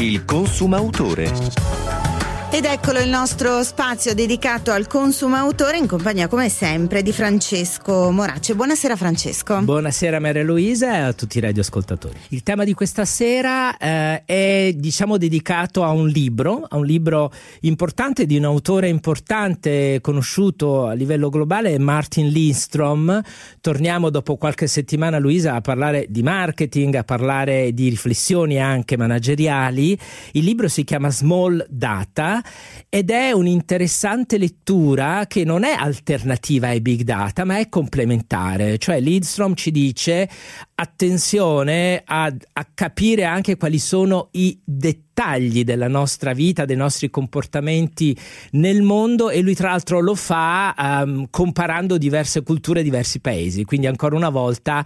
Il consumautore. Ed eccolo il nostro spazio dedicato al consumautore, in compagnia come sempre di Francesco Morace. Buonasera Francesco. Buonasera Maria Luisa e a tutti i radioascoltatori. Il tema di questa sera è dedicato a un libro importante di un autore importante conosciuto a livello globale, Martin Lindstrom. Torniamo dopo qualche settimana, Luisa, a parlare di marketing, a parlare di riflessioni anche manageriali. Il libro si chiama Small Data ed è un'interessante lettura che non è alternativa ai big data ma è complementare. Cioè Lindstrom ci dice attenzione a capire anche quali sono i dettagli della nostra vita, dei nostri comportamenti nel mondo, e lui tra l'altro lo fa comparando diverse culture, diversi paesi, quindi ancora una volta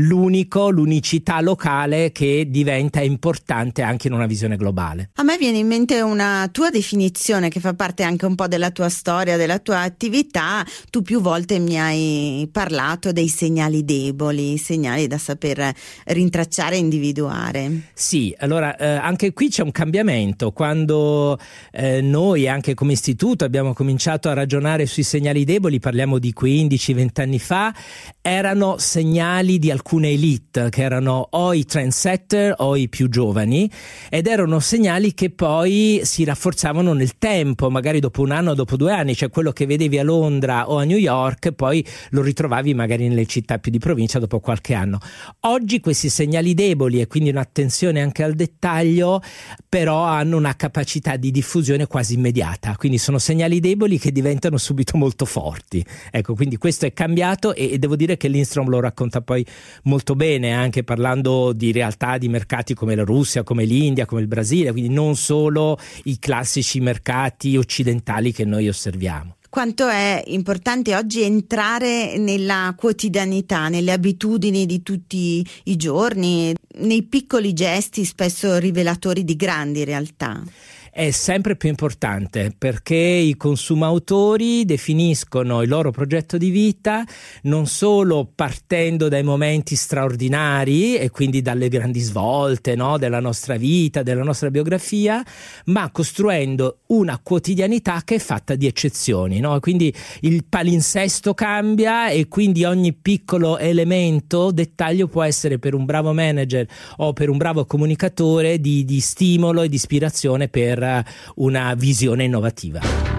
l'unicità locale che diventa importante anche in una visione globale. A me viene in mente una tua definizione che fa parte anche un po' della tua storia, della tua attività. Tu più volte mi hai parlato dei segnali deboli, segnali da saper rintracciare e individuare. Sì, allora anche qui c'è un cambiamento. Quando noi anche come istituto abbiamo cominciato a ragionare sui segnali deboli, parliamo di 15-20 anni fa, erano segnali di alcune elite che erano o i trendsetter o i più giovani, ed erano segnali che poi si rafforzavano nel tempo, magari dopo un anno o dopo 2 anni, cioè quello che vedevi a Londra o a New York poi lo ritrovavi magari nelle città più di provincia dopo qualche anno. Oggi questi segnali deboli, e quindi un'attenzione anche al dettaglio, però hanno una capacità di diffusione quasi immediata, quindi sono segnali deboli che diventano subito molto forti. Ecco, quindi questo è cambiato e devo dire che Lindstrom lo racconta poi molto bene, anche parlando di realtà di mercati come la Russia, come l'India, come il Brasile, quindi non solo i classici mercati occidentali che noi osserviamo. Quanto è importante oggi entrare nella quotidianità, nelle abitudini di tutti i giorni, nei piccoli gesti spesso rivelatori di grandi realtà. È sempre più importante, perché i consumatori definiscono il loro progetto di vita non solo partendo dai momenti straordinari e quindi dalle grandi svolte, no, della nostra vita, della nostra biografia, ma costruendo una quotidianità che è fatta di eccezioni, no? Quindi il palinsesto cambia e quindi ogni piccolo elemento, dettaglio può essere per un bravo manager o per un bravo comunicatore di stimolo e di ispirazione per una visione innovativa.